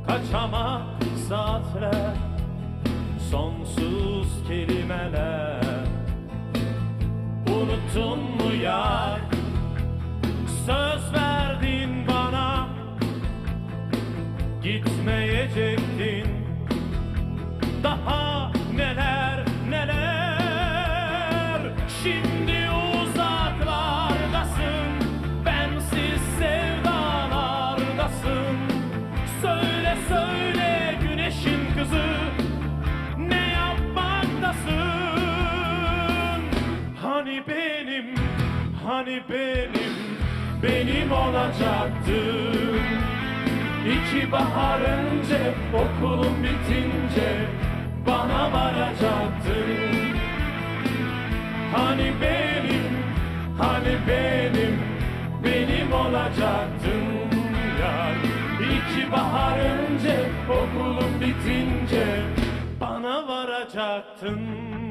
Kaçamak saatler, sonsuz kelimeler. Unuttun mu yar, söz verdin bana, gitmeyecektin. Daha neler neler. Şimdi uzaklardasın, bensiz sevdalardasın. Söyle söyle güneşin kızı, ne yapmaktasın? Hani benim, hani benim olacaktın. İki bahar önce, okulum bitince bana varacaktın. Hani benim olacaktın yar. İki bahar önce, okulum bitince bana varacaktın.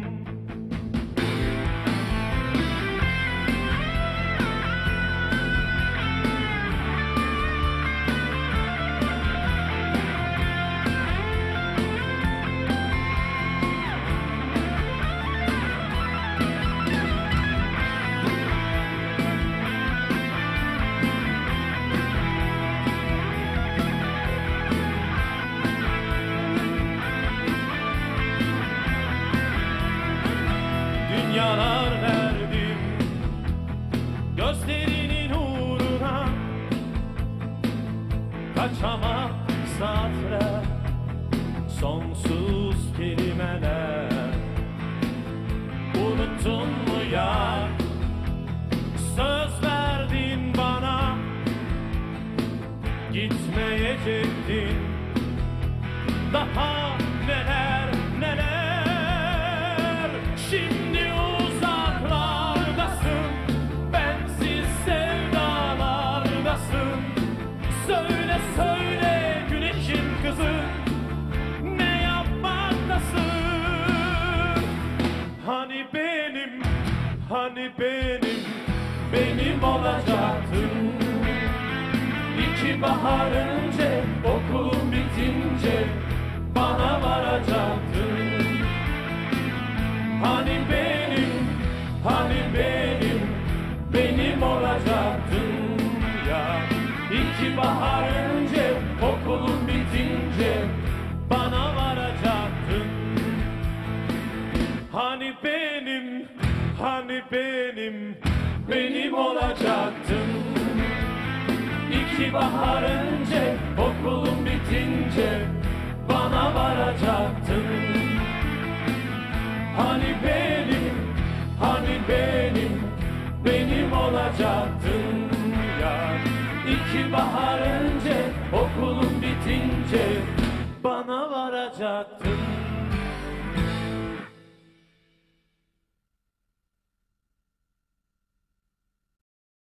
Dünyalar verdim gözlerinin uğruna. Kaçamak saatler, sonsuz kelimeler. Unuttun mu ya, söz verdin bana, gitmeyecektin. Daha neler neler. Şimdi uzaklardasın, bensiz sevdalardasın. Söyle söyle güneşin kızı, ne yapmaktasın? Hani benim olacaktın. İki bahar önce, okulum bitince bana varacaktın. Hani benim olacaktın ya. İki bahar önce, okulum bitince bana varacaktın. Hani benim olacaktın. İki bahar önce, okulum bitince bana varacaktın. Hani benim olacaktın ya. İki bahar önce, okulum bitince bana varacaktın.